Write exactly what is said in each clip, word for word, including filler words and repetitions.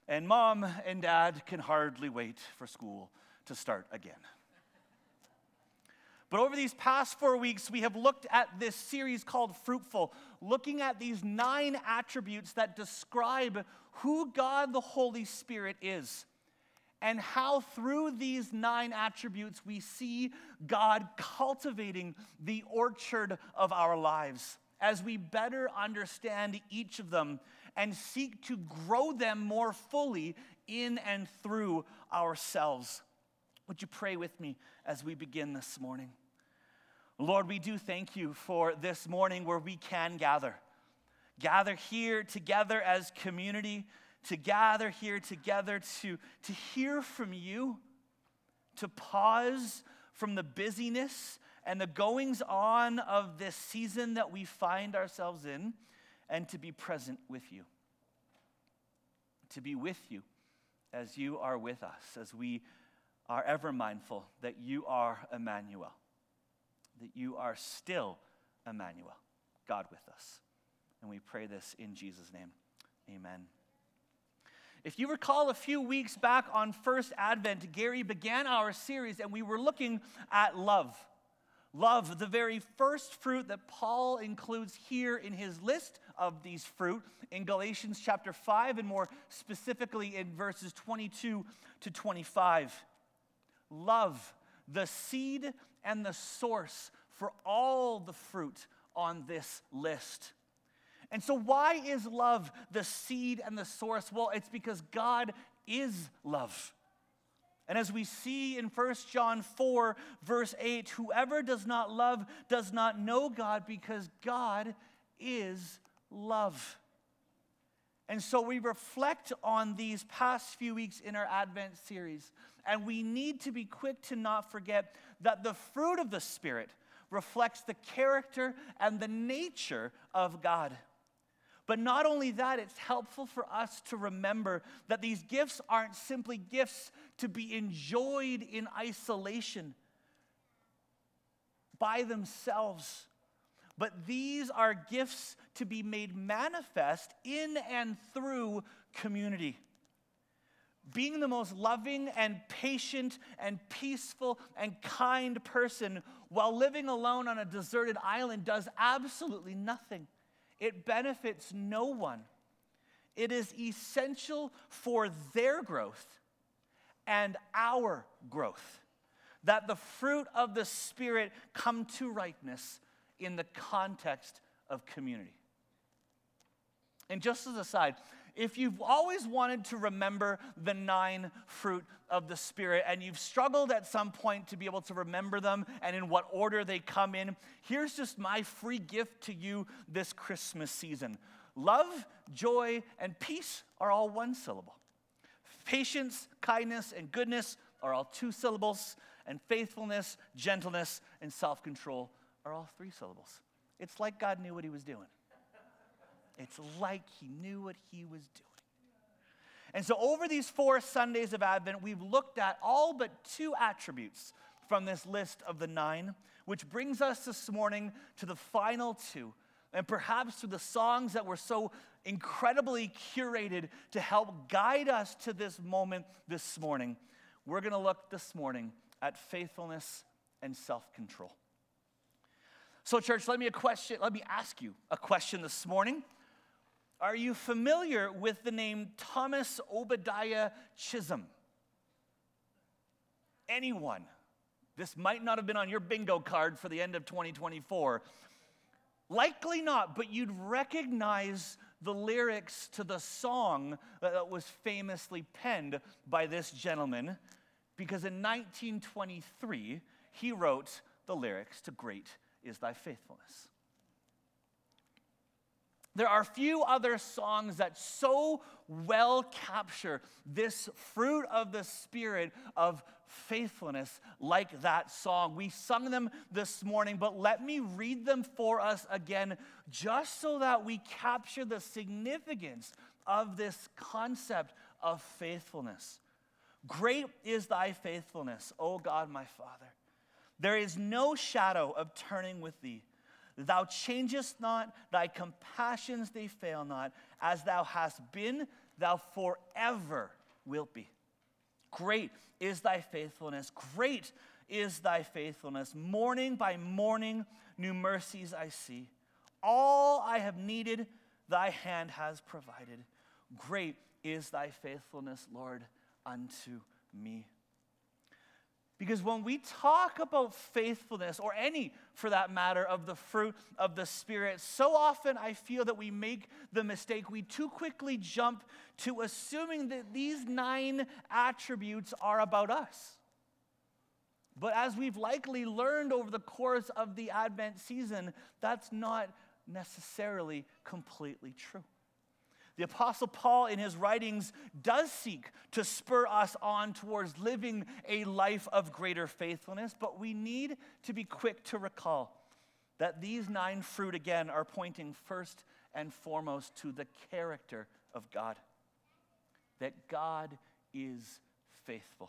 And mom and dad can hardly wait for school to start again. But over these past four weeks, we have looked at this series called Fruitful, looking at these nine attributes that describe who God the Holy Spirit is, and how through these nine attributes we see God cultivating the orchard of our lives as we better understand each of them and seek to grow them more fully in and through ourselves. Would you pray with me as we begin this morning? Lord, we do thank you for this morning where we can gather. Gather here together as community, to gather here together to, to hear from you, to pause from the busyness and the goings on of this season that we find ourselves in, and to be present with you. To be with you as you are with us, as we are ever mindful that you are Emmanuel, that you are still Emmanuel, God with us. And we pray this in Jesus' name. Amen. If you recall, a few weeks back on First Advent, Gary began our series and we were looking at love. Love, the very first fruit that Paul includes here in his list of these fruit in Galatians chapter five, and more specifically in verses twenty-two to twenty-five. Love, the seed and the source for all the fruit on this list. And so why is love the seed and the source? Well, it's because God is love. And as we see in First John four, verse eight, whoever does not love does not know God, because God is love. And so we reflect on these past few weeks in our Advent series, and we need to be quick to not forget that the fruit of the Spirit reflects the character and the nature of God. But not only that, it's helpful for us to remember that these gifts aren't simply gifts to be enjoyed in isolation by themselves, but these are gifts to be made manifest in and through community. Being the most loving and patient and peaceful and kind person while living alone on a deserted island does absolutely nothing. It benefits no one. It is essential for their growth and our growth that the fruit of the Spirit come to ripeness in the context of community. And just as a side, if you've always wanted to remember the nine fruit of the Spirit and you've struggled at some point to be able to remember them and in what order they come in, here's just my free gift to you this Christmas season. Love, joy, and peace are all one syllable. Patience, kindness, and goodness are all two syllables. And faithfulness, gentleness, and self-control are all three syllables. It's like God knew what he was doing. It's like he knew what he was doing. And so over these four Sundays of Advent, we've looked at all but two attributes from this list of the nine, which brings us this morning to the final two, and perhaps to the songs that were so incredibly curated to help guide us to this moment this morning. We're going to look this morning at faithfulness and self-control. So church, let me a question, let me ask you a question this morning. Are you familiar with the name Thomas Obadiah Chisholm? Anyone? This might not have been on your bingo card for the end of twenty twenty-four. Likely not, but you'd recognize the lyrics to the song that was famously penned by this gentleman, because in nineteen twenty-three, he wrote the lyrics to Great Is Thy Faithfulness. There are few other songs that so well capture this fruit of the Spirit of faithfulness like that song. We sung them this morning, but let me read them for us again, just so that we capture the significance of this concept of faithfulness. Great is thy faithfulness, O God my Father. There is no shadow of turning with thee. Thou changest not, thy compassions they fail not. As thou hast been, thou forever wilt be. Great is thy faithfulness. Great is thy faithfulness. Morning by morning, new mercies I see. All I have needed, thy hand has provided. Great is thy faithfulness, Lord, unto me. Because when we talk about faithfulness, or any, for that matter, of the fruit of the Spirit, so often I feel that we make the mistake, we too quickly jump to assuming that these nine attributes are about us. But as we've likely learned over the course of the Advent season, that's not necessarily completely true. The Apostle Paul, in his writings, does seek to spur us on towards living a life of greater faithfulness, but we need to be quick to recall that these nine fruit, again, are pointing first and foremost to the character of God. That God is faithful.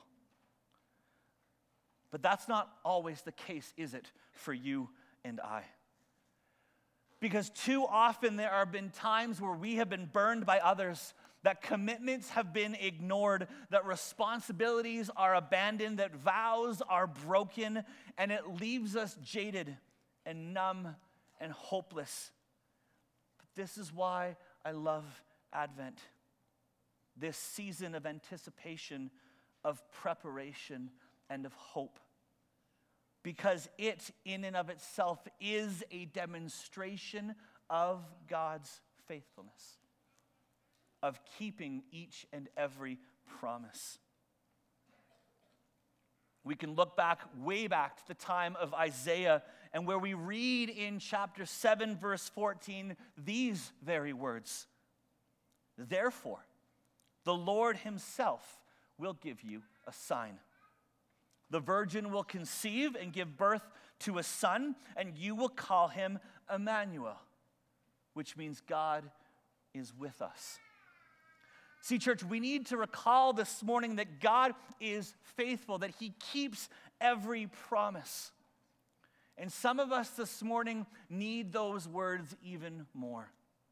But that's not always the case, is it, for you and I? Because too often there have been times where we have been burned by others, that commitments have been ignored, that responsibilities are abandoned, that vows are broken, and it leaves us jaded and numb and hopeless. But this is why I love Advent, this season of anticipation, of preparation, and of hope. Because it, in and of itself, is a demonstration of God's faithfulness, of keeping each and every promise. We can look back, way back to the time of Isaiah, and where we read in chapter seven, verse fourteen, these very words. Therefore, the Lord himself will give you a sign. The virgin will conceive and give birth to a son, and you will call him Emmanuel, which means God is with us. See, church, we need to recall this morning that God is faithful, that he keeps every promise. And some of us this morning need those words even more.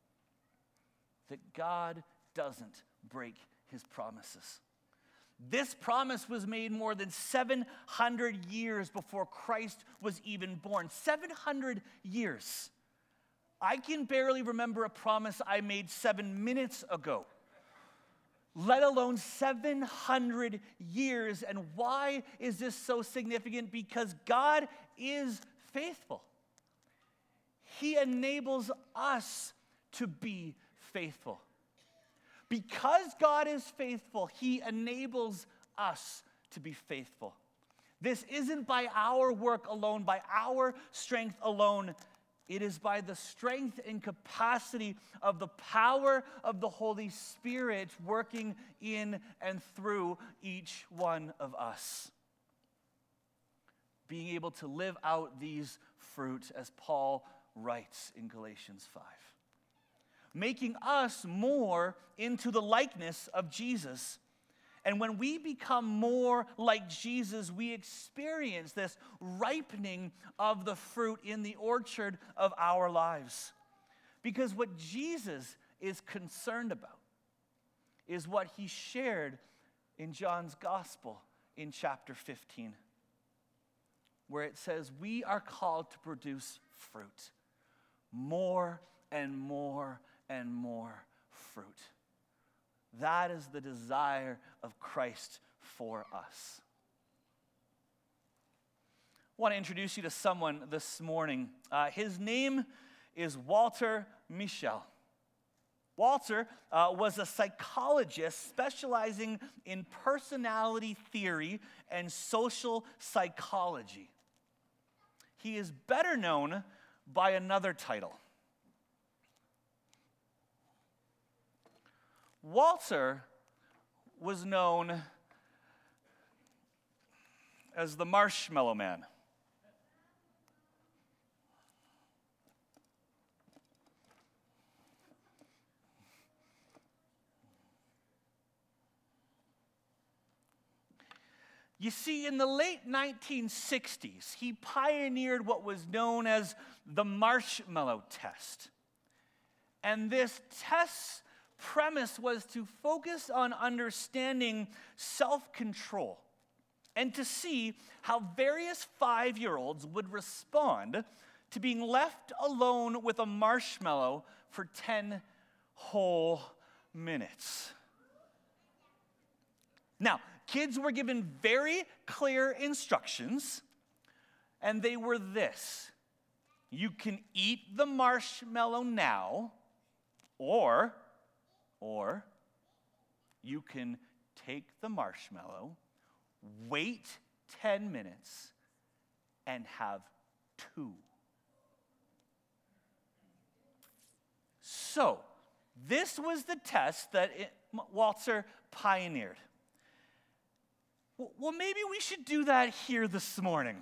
That God doesn't break his promises. This promise was made more than seven hundred years before Christ was even born. seven hundred years. I can barely remember a promise I made seven minutes ago, let alone seven hundred years. And why is this so significant? Because God is faithful. He enables us to be faithful. Because God is faithful, he enables us to be faithful. This isn't by our work alone, by our strength alone. It is by the strength and capacity of the power of the Holy Spirit working in and through each one of us. Being able to live out these fruit, as Paul writes in Galatians five. Making us more into the likeness of Jesus. And when we become more like Jesus, we experience this ripening of the fruit in the orchard of our lives. Because what Jesus is concerned about is what he shared in John's Gospel in chapter fifteen, where it says we are called to produce fruit, more and more and more fruit. That is the desire of Christ for us. I want to introduce you to someone this morning. Uh, his name is Walter Mischel. Walter uh, was a psychologist specializing in personality theory and social psychology. He is better known by another title. Walter was known as the Marshmallow Man. You see, in the late nineteen sixties, he pioneered what was known as the marshmallow test. And this test premise was to focus on understanding self-control and to see how various five-year-olds would respond to being left alone with a marshmallow for ten whole minutes. Now, kids were given very clear instructions, and they were this: you can eat the marshmallow now, or, or you can take the marshmallow, wait ten minutes, and have two. So, this was the test that it, Walzer pioneered. Well, maybe we should do that here this morning.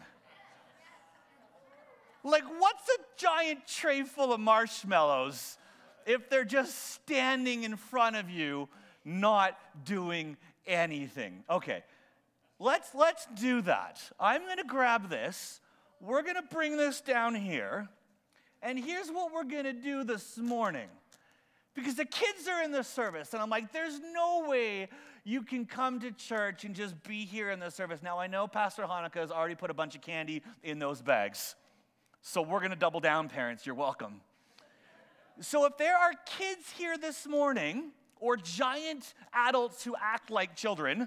Like, what's a giant tray full of marshmallows if they're just standing in front of you, not doing anything? Okay, let's, let's do that. I'm going to grab this. We're going to bring this down here. And here's what we're going to do this morning. Because the kids are in the service, and I'm like, there's no way you can come to church and just be here in the service. Now, I know Pastor Hanukkah has already put a bunch of candy in those bags. So we're going to double down, parents. You're welcome. So if there are kids here this morning, or giant adults who act like children,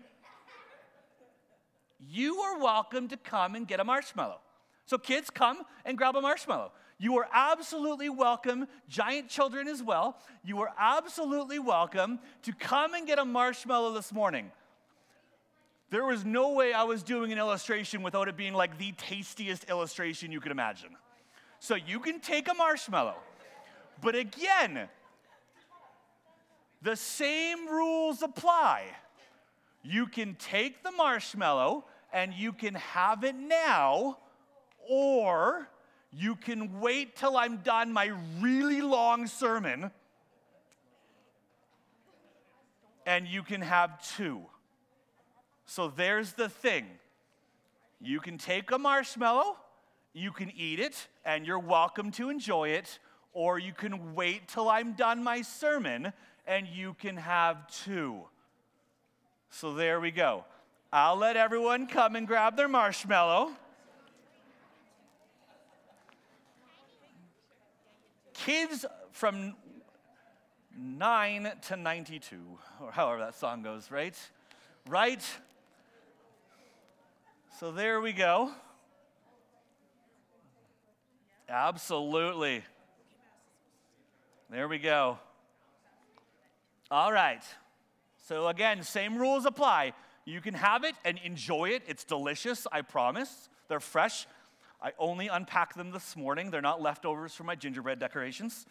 you are welcome to come and get a marshmallow. So kids, come and grab a marshmallow. You are absolutely welcome, giant children as well, you are absolutely welcome to come and get a marshmallow this morning. There was no way I was doing an illustration without it being like the tastiest illustration you could imagine. So you can take a marshmallow, but again, the same rules apply. You can take the marshmallow and you can have it now, or you can wait till I'm done my really long sermon and you can have two. So there's the thing. You can take a marshmallow, you can eat it, and you're welcome to enjoy it, or you can wait till I'm done my sermon and you can have two. So there we go. I'll let everyone come and grab their marshmallow. Kids from nine to ninety-two, or however that song goes, right? Right? So there we go. Absolutely. There we go. All right. So again, same rules apply. You can have it and enjoy it. It's delicious, I promise. They're fresh. I only unpacked them this morning. They're not leftovers from my gingerbread decorations.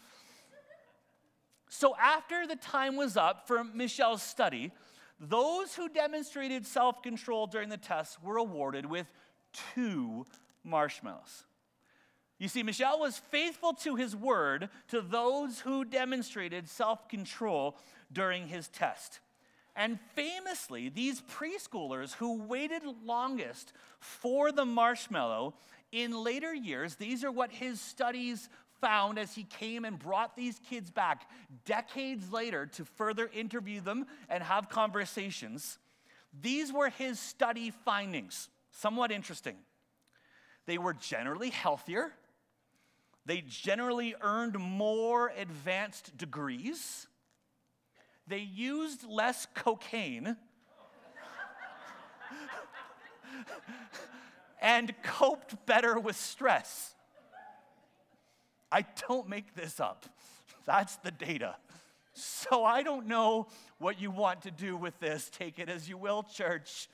So after the time was up for Michelle's study, those who demonstrated self-control during the test were awarded with two marshmallows. You see, Michelle was faithful to his word to those who demonstrated self-control during his test. And famously, these preschoolers who waited longest for the marshmallow, in later years, these are what his studies found as he came and brought these kids back decades later to further interview them and have conversations. These were his study findings. Somewhat interesting. They were generally healthier. They generally earned more advanced degrees. They used less cocaine and coped better with stress. I don't make this up. That's the data. So I don't know what you want to do with this. Take it as you will, church.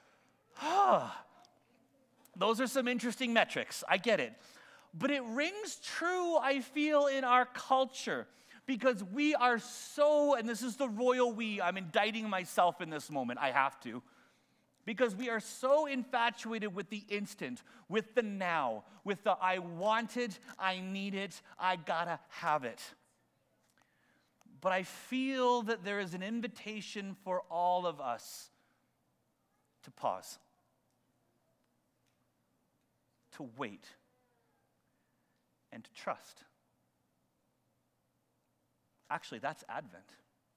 Those are some interesting metrics. I get it. But it rings true, I feel, in our culture. Because we are so, and this is the royal we, I'm indicting myself in this moment, I have to. Because we are so infatuated with the instant, with the now, with the I want it, I need it, I gotta have it. But I feel that there is an invitation for all of us to pause, to wait, and to trust. Actually, that's Advent.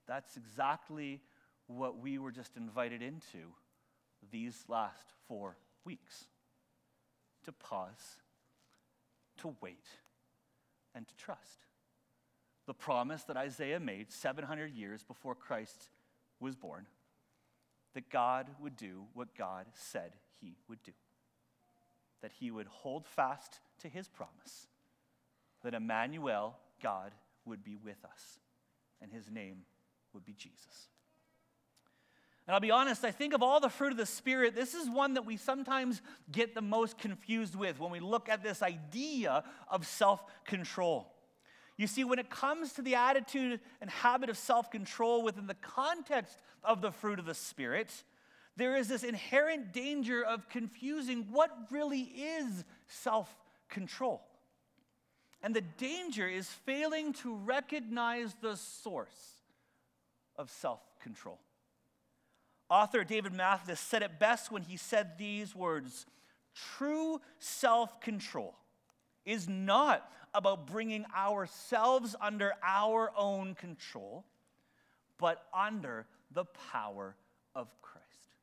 That's exactly what we were just invited into these last four weeks. To pause, to wait, and to trust. The promise that Isaiah made seven hundred years before Christ was born, that God would do what God said he would do. That he would hold fast to his promise, that Emmanuel, God, would be with us, and his name would be Jesus. And I'll be honest, I think of all the fruit of the Spirit, this is one that we sometimes get the most confused with when we look at this idea of self-control. You see, when it comes to the attitude and habit of self-control within the context of the fruit of the Spirit, there is this inherent danger of confusing what really is self-control. And the danger is failing to recognize the source of self-control. Author David Mathis said it best when he said these words: true self-control is not about bringing ourselves under our own control, but under the power of Christ.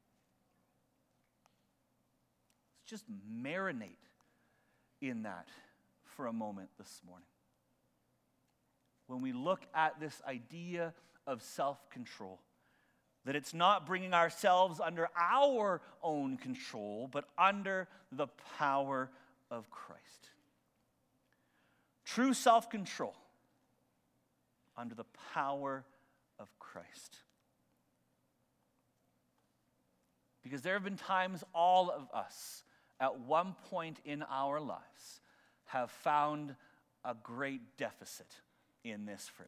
Let's just marinate in that for a moment this morning. When we look at this idea of self-control, that it's not bringing ourselves under our own control, but under the power of Christ. True self-control under the power of Christ. Because there have been times all of us at one point in our lives have found a great deficit in this fruit.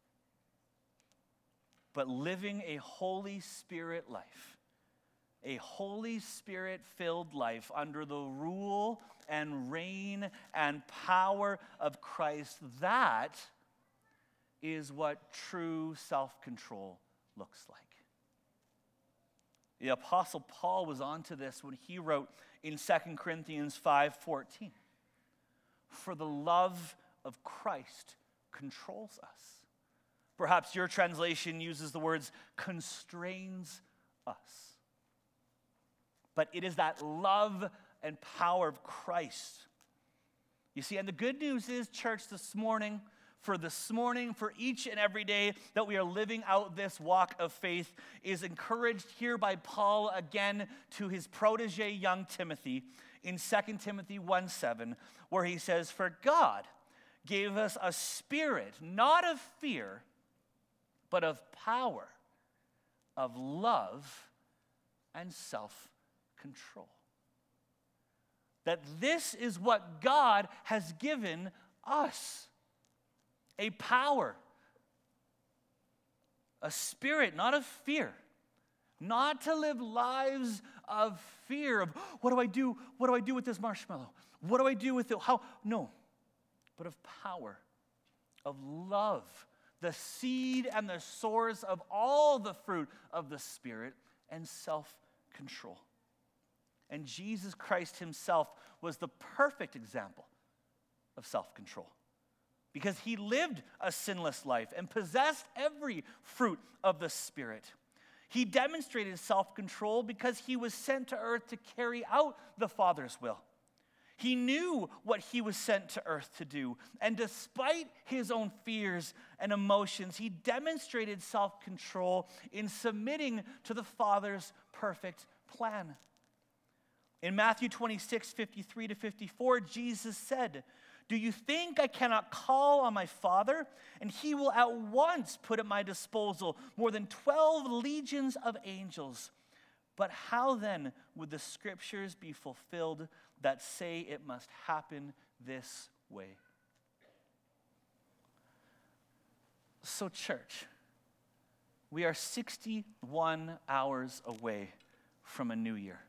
But living a Holy Spirit life, a Holy Spirit-filled life under the rule and reign and power of Christ, that is what true self-control looks like. The Apostle Paul was onto this when he wrote in Second Corinthians five fourteen, "For the love of Christ controls us." Perhaps your translation uses the words constrains us. But it is that love and power of Christ. You see, and the good news is, church, this morning, for this morning, for each and every day that we are living out this walk of faith, is encouraged here by Paul again to his protege, young Timothy, in Second Timothy one seven, where he says, "For God gave us a spirit, not of fear, but of power, of love, and self-control." That this is what God has given us. A power, a spirit, not of fear. Not to live lives of fear, of what do I do? What do I do with this marshmallow? What do I do with it? How? No, but of power, of love, the seed and the source of all the fruit of the Spirit, and self-control. And Jesus Christ himself was the perfect example of self-control, because he lived a sinless life and possessed every fruit of the Spirit. He demonstrated self-control because he was sent to earth to carry out the Father's will. He knew what he was sent to earth to do, and despite his own fears and emotions, he demonstrated self-control in submitting to the Father's perfect plan. In Matthew twenty-six, fifty-three to fifty-four, Jesus said, "Do you think I cannot call on my Father, and he will at once put at my disposal more than twelve legions of angels? But how then would the scriptures be fulfilled that say it must happen this way?" So, church, we are sixty-one hours away from a new year.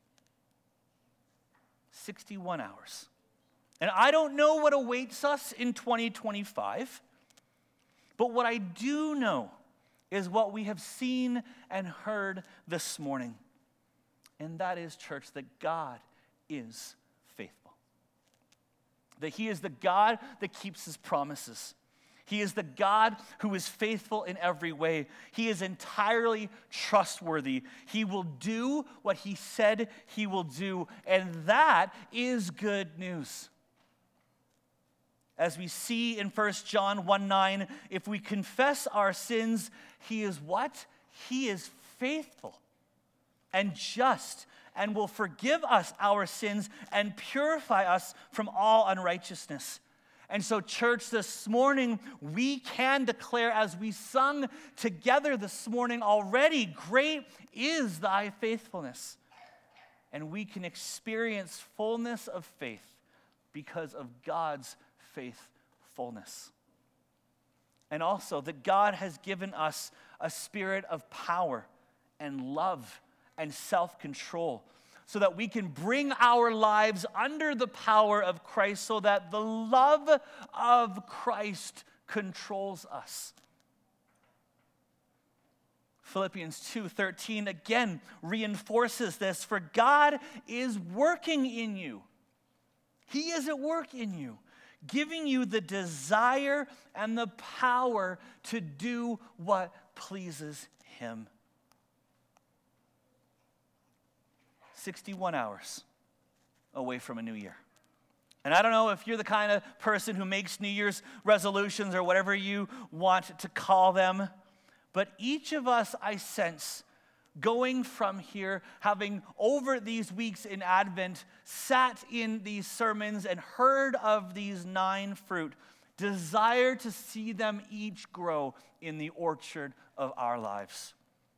sixty-one hours. And I don't know what awaits us in twenty twenty-five, but what I do know is what we have seen and heard this morning. And that is, church, that God is faithful. That he is the God that keeps his promises. He is the God who is faithful in every way. He is entirely trustworthy. He will do what he said he will do, and that is good news. As we see in First John one nine, if we confess our sins, he is what? He is faithful and just and will forgive us our sins and purify us from all unrighteousness. And so, church, this morning, we can declare, as we sung together this morning already, great is thy faithfulness. And we can experience fullness of faith because of God's faithfulness. And also that God has given us a spirit of power and love and self-control, so that we can bring our lives under the power of Christ, so that the love of Christ controls us. Philippians two thirteen again reinforces this. For God is working in you. He is at work in you, giving you the desire and the power to do what pleases him. sixty-one hours away from a new year. And I don't know if you're the kind of person who makes New Year's resolutions or whatever you want to call them, but each of us, I sense, going from here, having over these weeks in Advent, sat in these sermons and heard of these nine fruit, desire to see them each grow in the orchard of our lives.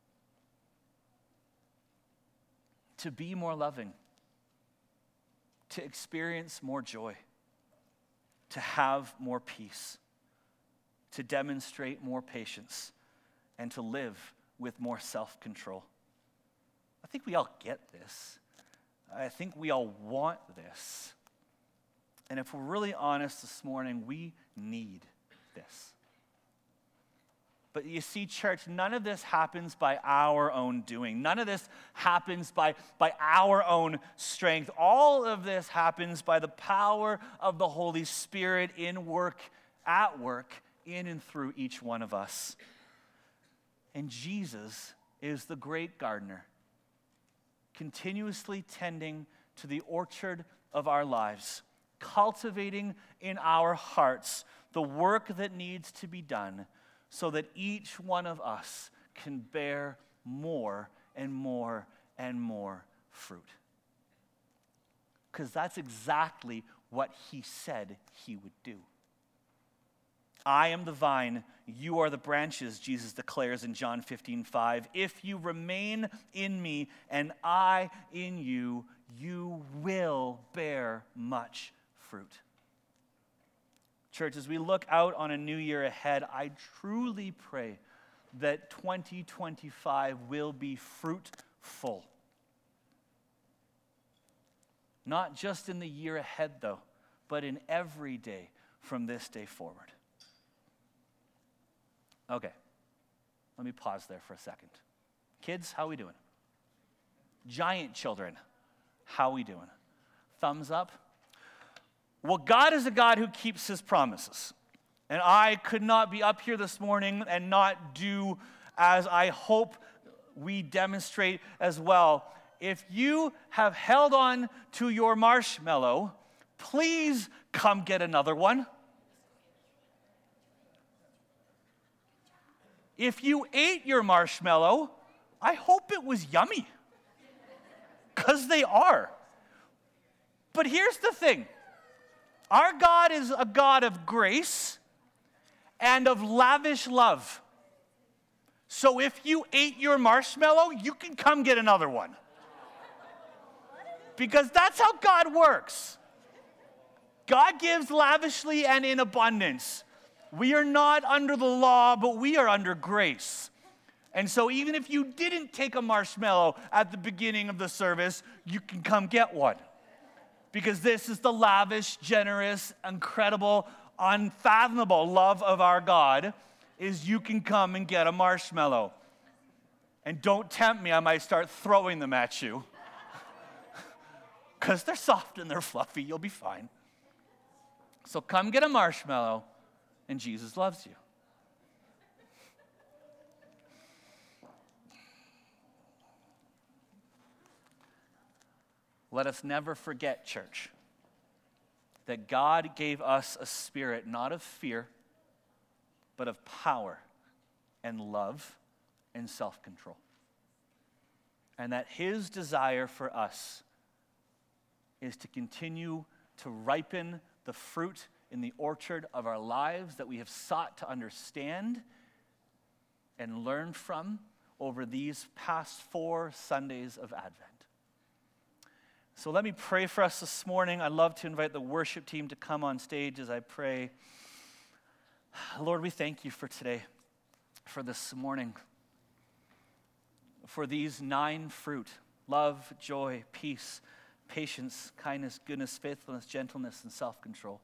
To be more loving, to experience more joy, to have more peace, to demonstrate more patience, and to live with more self-control. I think we all get this. I think we all want this. And if we're really honest this morning, we need this. But you see, church, none of this happens by our own doing. None of this happens by, by our own strength. All of this happens by the power of the Holy Spirit in work, at work, in and through each one of us. And Jesus is the great gardener, continuously tending to the orchard of our lives, cultivating in our hearts the work that needs to be done, so that each one of us can bear more and more and more fruit. Because that's exactly what he said he would do. I am the vine, you are the branches, Jesus declares in John fifteen five. If you remain in me and I in you, you will bear much fruit. Church, as we look out on a new year ahead, I truly pray that twenty twenty-five will be fruitful. Not just in the year ahead, though, but in every day from this day forward. Okay, let me pause there for a second. Kids, how we doing? Giant children, how we doing? Thumbs up? Well, God is a God who keeps his promises. And I could not be up here this morning and not do as I hope we demonstrate as well. If you have held on to your marshmallow, please come get another one. If you ate your marshmallow, I hope it was yummy. Because they are. But here's the thing. Our God is a God of grace and of lavish love. So if you ate your marshmallow, you can come get another one. Because that's how God works. God gives lavishly and in abundance. We are not under the law, but we are under grace. And so even if you didn't take a marshmallow at the beginning of the service, you can come get one. Because this is the lavish, generous, incredible, unfathomable love of our God, is you can come and get a marshmallow. And don't tempt me, I might start throwing them at you. Because they're soft and they're fluffy, you'll be fine. So come get a marshmallow and Jesus loves you. Let us never forget, church, that God gave us a spirit not of fear, but of power and love and self-control. And that his desire for us is to continue to ripen the fruit in the orchard of our lives that we have sought to understand and learn from over these past four Sundays of Advent. So let me pray for us this morning. I'd love to invite the worship team to come on stage as I pray. Lord, we thank you for today, for this morning, for these nine fruit: love, joy, peace, patience, kindness, goodness, faithfulness, gentleness, and self-control.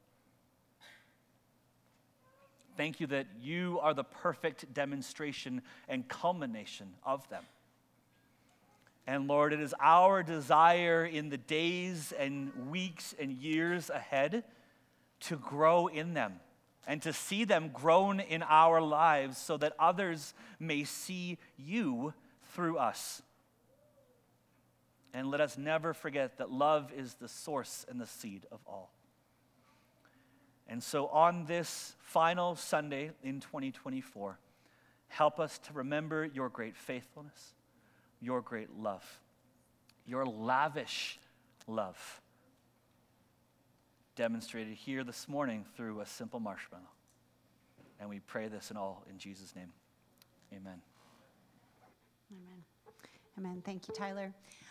Thank you that you are the perfect demonstration and culmination of them. And Lord, it is our desire in the days and weeks and years ahead to grow in them and to see them grown in our lives so that others may see you through us. And let us never forget that love is the source and the seed of all. And so on this final Sunday in twenty twenty-four, help us to remember your great faithfulness, your great love, your lavish love, demonstrated here this morning through a simple marshmallow. And we pray this in all in Jesus' name. Amen. Amen. Amen. Thank you, Tyler.